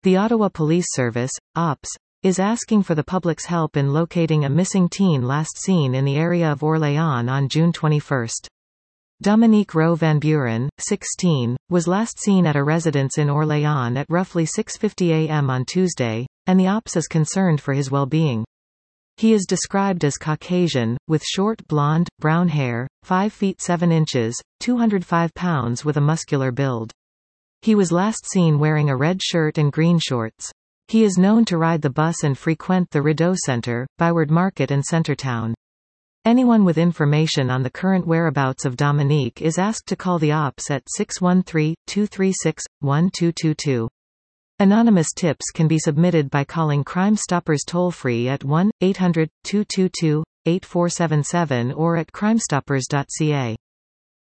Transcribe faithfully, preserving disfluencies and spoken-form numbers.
The Ottawa Police Service, O P S, is asking for the public's help in locating a missing teen last seen in the area of Orléans on June twenty-first. Dominique Rowe Van Buren, sixteen, was last seen at a residence in Orléans at roughly six fifty a m on Tuesday, and the O P S is concerned for his well-being. He is described as Caucasian, with short blonde, brown hair, five feet seven inches, two hundred five pounds with a muscular build. He was last seen wearing a red shirt and green shorts. He is known to ride the bus and frequent the Rideau Centre, Byward Market and Centretown. Anyone with information on the current whereabouts of Dominique is asked to call the O P S at six one three, two three six, one two two two. Anonymous tips can be submitted by calling Crime Stoppers toll-free at one eight hundred, two two two, eight four seven seven or at crimestoppers dot c a.